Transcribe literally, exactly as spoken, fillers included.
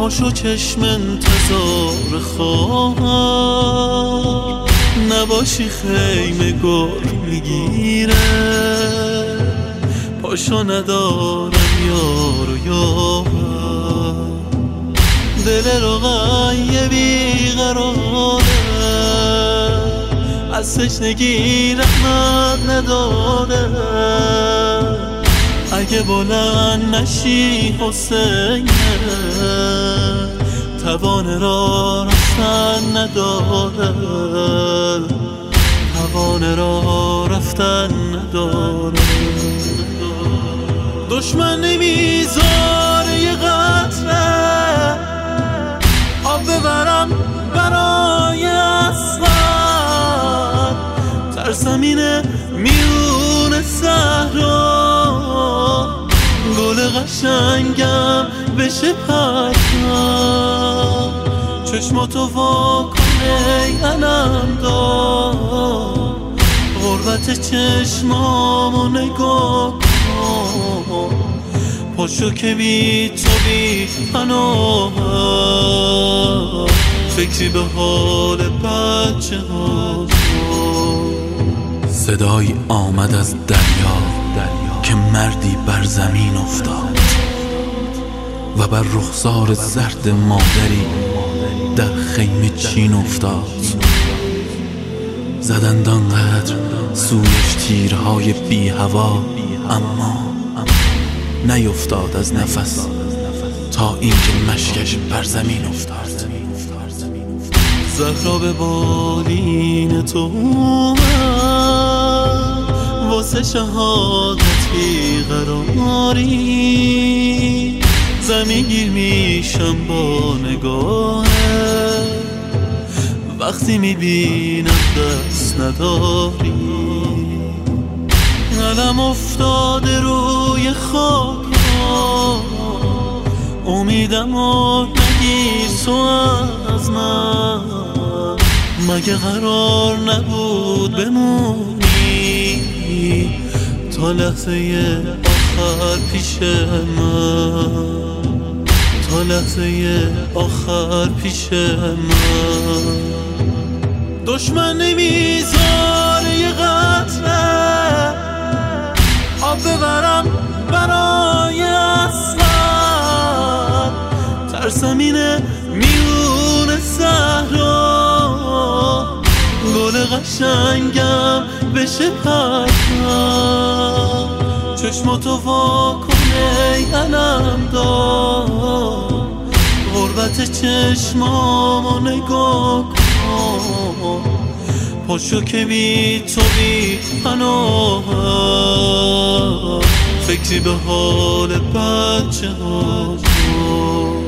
پاشو چشم انتظار خواهم، نباشی خیمه گر میگیره. پاشو ندارم یار و یار، دل رقیه بیقراره، از تشنگی رحمت نداره. اگه بلند نشی حسینه، توان را رفتن نداره، توان را رفتن نداره. دشمن نمیذاره یه قطره آب ببرم برای اسقر، ترسمینه میون صحرا گل قشنگم بشه پرتم. چشماتو وا کن ای علم دار، غربت چشمامو نگاه کن. پاشو که بی تو بی پناه، فکری به حال بچه ها. صدایی آمد از دریا که مردی بر زمین افتاد و بر رخسار زرد مادری در خیمه چین افتاد. زدند آنقدر سویش تیرهای بی هوا، اما نیفتاد از نفس تا اینکه مشکش بر زمین افتاد. زهرا به بالین تو اومد، واسه شهادت بیقراری. زمین گیر میشم با نگاهت، وقتی میبینم دست نداری. علم افتاده روی خاک، امیدم رو نگیر تو از من. مگه قرار نبود بمونی تا لحظه آخر پیش من، تا لحظه آخر پیش من. دشمن نمیذاره یه قطره آب ببرم برای اسقر، ترسمینه میون صحرا گل قشنگم بشه پرتم. چشماتو وا کن ای علم دار، غربت چشمامو نگاه کن. پاشو که بی تو بی پناه، فکری به حال بچه ها.